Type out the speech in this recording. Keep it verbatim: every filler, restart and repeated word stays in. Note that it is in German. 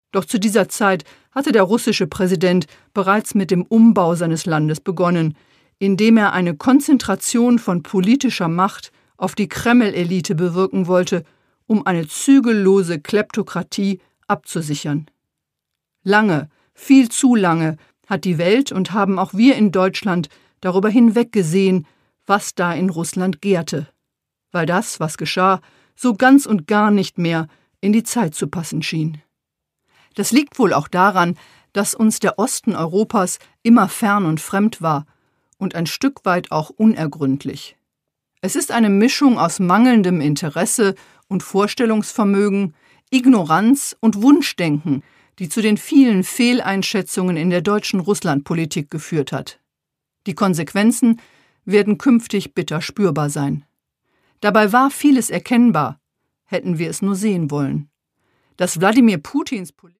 Doch zu dieser Zeit hatte der russische Präsident bereits mit dem Umbau seines Landes begonnen, indem er eine Konzentration von politischer Macht auf die Kreml-Elite bewirken wollte, um eine zügellose Kleptokratie abzusichern. Lange, viel zu lange hat die Welt und haben auch wir in Deutschland darüber hinweggesehen, was da in Russland gärte, weil das, was geschah, so ganz und gar nicht mehr in die Zeit zu passen schien. Das liegt wohl auch daran, dass uns der Osten Europas immer fern und fremd war und ein Stück weit auch unergründlich. Es ist eine Mischung aus mangelndem Interesse und Vorstellungsvermögen, Ignoranz und Wunschdenken, die zu den vielen Fehleinschätzungen in der deutschen Russlandpolitik geführt hat. Die Konsequenzen werden künftig bitter spürbar sein. Dabei war vieles erkennbar, hätten wir es nur sehen wollen. Dass Wladimir Putins